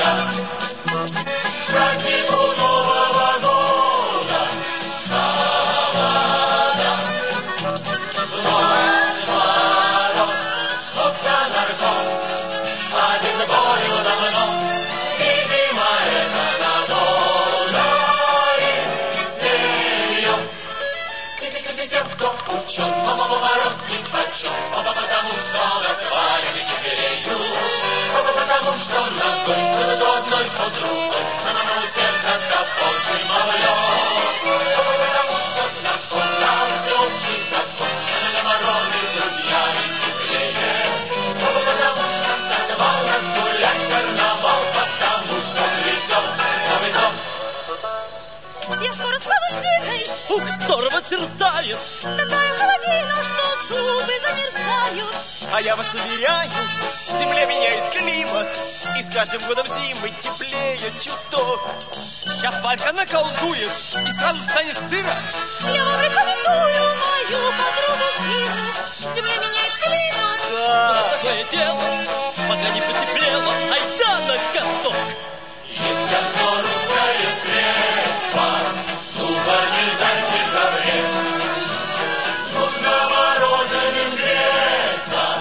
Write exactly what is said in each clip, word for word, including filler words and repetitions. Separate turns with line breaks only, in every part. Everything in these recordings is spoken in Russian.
Ух, здорово терзает.
Такая холодина, что зубы замерзают.
А я вас уверяю, земля меняет климат, и с каждым годом зимы теплее чуток. Сейчас Валька наколдует, и сразу станет сыро.
Я вам рекомендую мою подругу Иру. Земля меняет климат.
Да. У нас такое дело, пока не потеплело, айда на каток.
Есть одно русское средство, зуба не дайте забред. Нужно мороженым греться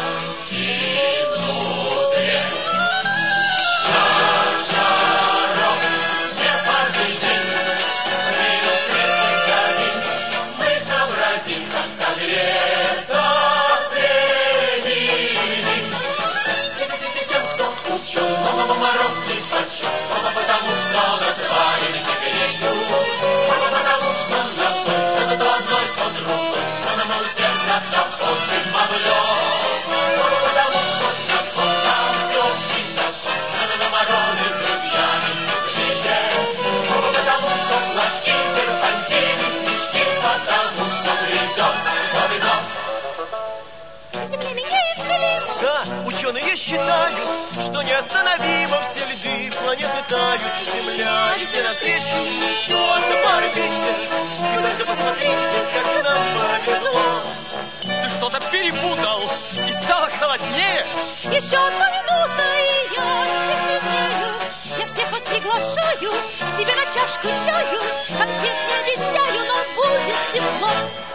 изнутри. Наш шарок не каждый день минут тридцать один. Мы сообразим, как согреться среди них. Тем, кто учен, мороз не почет, потому что называли кипенью. Потому что на той, то одной, то другой, но нам усердно так очень моглет. Потому что закон, там всеобщий закон, надо на морозе с друзьями теплее. Потому что флажки, серпантины, снежки, потому что придет Новый год.
Земля меняет климат.
Да, ученые считают, что неостановимо все льды планеты тают. Земля везде навстречу несется по орбите. Вы только посмотрите, как нам повезло. Ты что-то перепутал, и стало холоднее.
Еще одна минута, и я стемнею. Я всех вас приглашаю к себе на чашку чаю. Конфет не обещаю, но будет тепло.